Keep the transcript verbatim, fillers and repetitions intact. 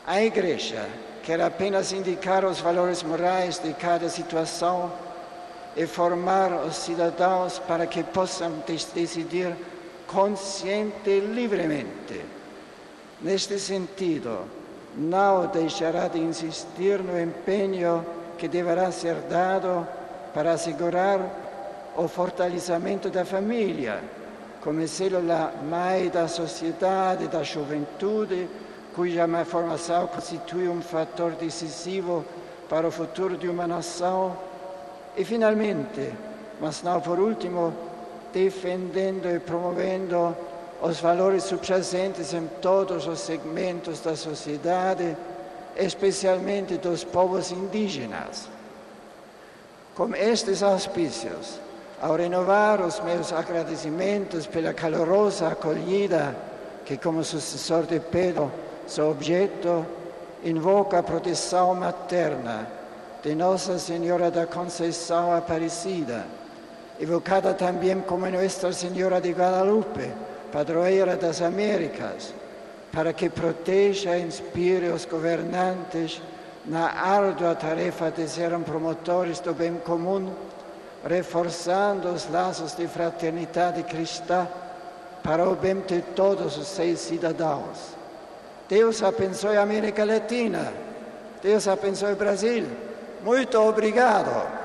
A igreja quer apenas indicar os valores morais de cada situação e formar os cidadãos para que possam decidir consciente e livremente. Neste sentido, não deixará de insistir no empenho que deverá ser dado para assegurar o fortalecimento da família, come célula mãe da sociedade, da juventude, cuja formação constitui um fator decisivo para o futuro de uma nação. E, finalmente, mas não por último, defendendo e promovendo os valores subjacentes em todos os segmentos da sociedade, especialmente dos povos indígenas. Com estes auspícios, ao renovar os meus agradecimentos pela calorosa acolhida que, como sucessor de Pedro, sou objeto, invoco a proteção materna de Nossa Senhora da Conceição Aparecida, evocada também como Nuestra Senhora de Guadalupe, padroeira das Américas, para que proteja e inspire os governantes na árdua tarefa de serem promotores do bem comum, reforçando os laços de fraternidade cristã para o bem de todos os seus cidadãos. Deus abençoe a América Latina. Deus abençoe o Brasil. Muito obrigado.